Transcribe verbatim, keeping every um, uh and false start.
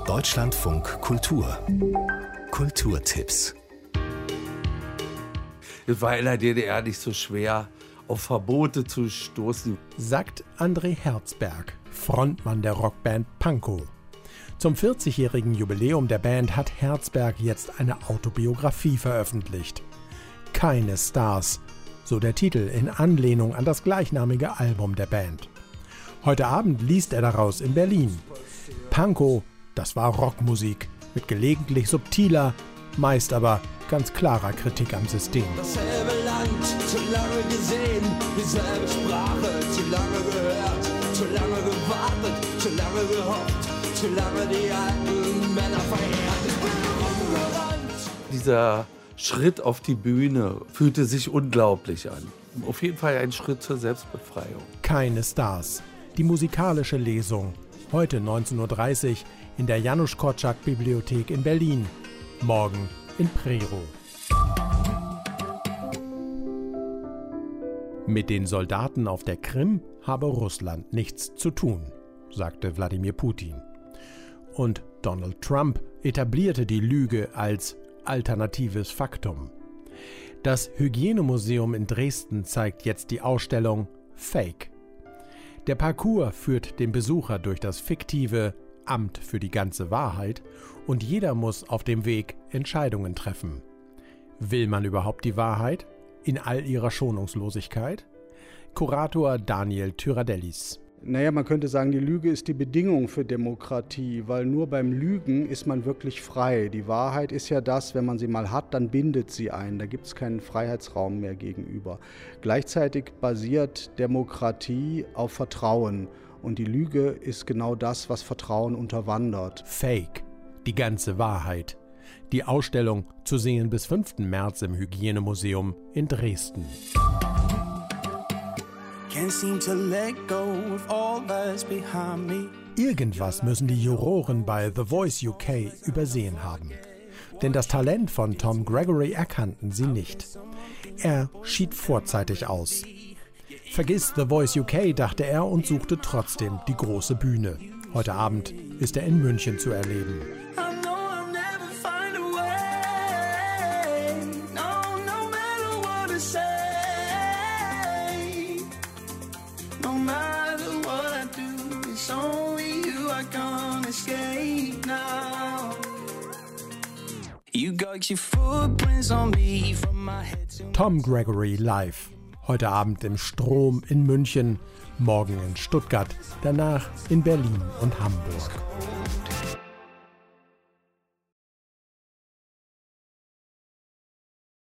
Deutschlandfunk Kultur. Kulturtipps. Es war in der D D R nicht so schwer, auf Verbote zu stoßen, sagt André Herzberg, Frontmann der Rockband Pankow. Zum vierzigjährigen Jubiläum der Band hat Herzberg jetzt eine Autobiografie veröffentlicht. Keine Stars, so der Titel in Anlehnung an das gleichnamige Album der Band. Heute Abend liest er daraus in Berlin. Pankow, das war Rockmusik mit gelegentlich subtiler, meist aber ganz klarer Kritik am System. Dasselbe Land, zu lange gesehen, dieselbe Sprache, zu lange gehört, zu lange gewartet, zu lange gehofft, zu lange die alten Männer verehrt. Ich bin rumgerannt. Dieser Schritt auf die Bühne fühlte sich unglaublich an. Auf jeden Fall ein Schritt zur Selbstbefreiung. Keine Stars. Die musikalische Lesung. Heute neunzehn Uhr dreißig in der Janusz Korczak-Bibliothek in Berlin. Morgen in Prerow. Mit den Soldaten auf der Krim habe Russland nichts zu tun, sagte Wladimir Putin. Und Donald Trump etablierte die Lüge als alternatives Faktum. Das Hygienemuseum in Dresden zeigt jetzt die Ausstellung Fake. Der Parcours führt den Besucher durch das fiktive Amt für die ganze Wahrheit und jeder muss auf dem Weg Entscheidungen treffen. Will man überhaupt die Wahrheit? In all ihrer Schonungslosigkeit? Kurator Daniel Tyradellis. Naja, man könnte sagen, die Lüge ist die Bedingung für Demokratie, weil nur beim Lügen ist man wirklich frei. Die Wahrheit ist ja das, wenn man sie mal hat, dann bindet sie ein. Da gibt es keinen Freiheitsraum mehr gegenüber. Gleichzeitig basiert Demokratie auf Vertrauen. Und die Lüge ist genau das, was Vertrauen unterwandert. Fake, die ganze Wahrheit. Die Ausstellung zu sehen bis fünften März im Hygienemuseum in Dresden. Irgendwas müssen die Juroren bei The Voice U K übersehen haben. Denn das Talent von Tom Gregory erkannten sie nicht. Er schied vorzeitig aus. Vergiss The Voice U K, dachte er und suchte trotzdem die große Bühne. Heute Abend ist er in München zu erleben. Tom Gregory live. Heute Abend im Strom in München, morgen in Stuttgart, danach in Berlin und Hamburg.